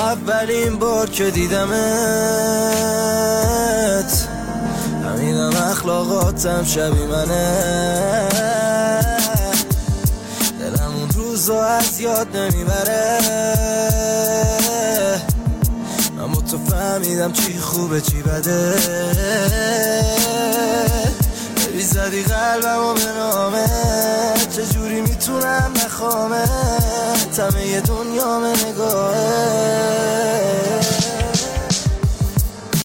اولین بار که دیدمت همینم اخلاقاتم شبیه منه، دلم اون روزو از یاد نمیبره، اما تو فهمیدم چی خوبه چی بده، ببی زدی قلبمو به نامت، چجوری میتونم نخوامت، همه دنیا به نگاهت.